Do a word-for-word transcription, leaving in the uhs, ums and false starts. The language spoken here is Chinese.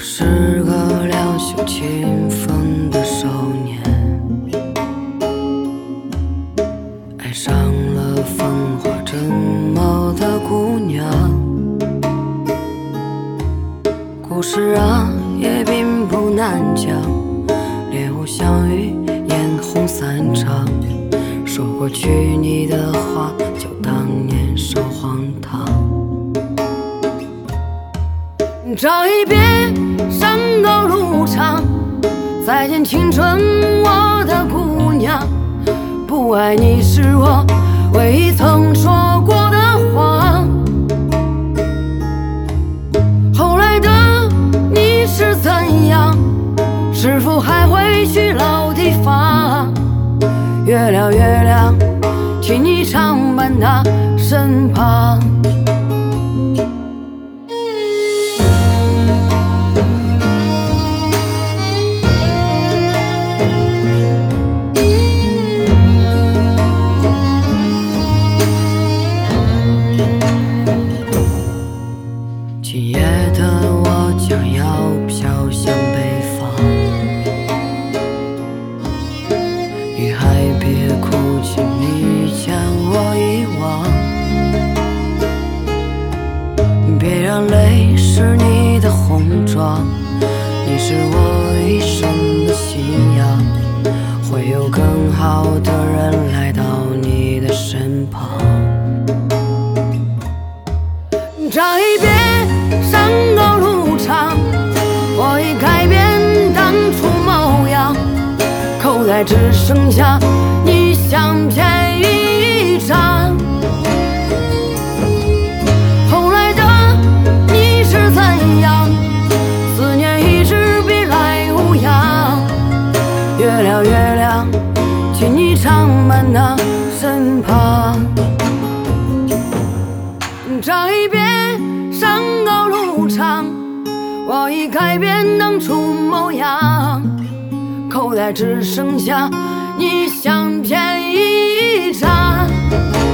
是个两袖清风的少年，爱上了风华正茂的姑娘。故事啊也并不难讲，猎物相遇，眼红散场。说过娶你的话，就当年少荒唐。这一别，山高路长，再见青春，我的姑娘。不爱你是我唯一曾说过的话。后来的你是怎样？是否还会去老地方？月亮月亮，请你常伴他身旁。今夜的我将要飘向北方，女孩别哭，请你将我遗忘，别让泪湿你的红妆。你是我一生的信仰，会有更好的人来到你的身旁。这一别，山高路长，我已改变当初模样，口袋只剩下你相片一张。后来的你是怎样？思念一直逼来无恙。月亮月亮，请你常伴他身旁。这一别，山高路长，我已改变当初模样，口袋只剩下你相片一张。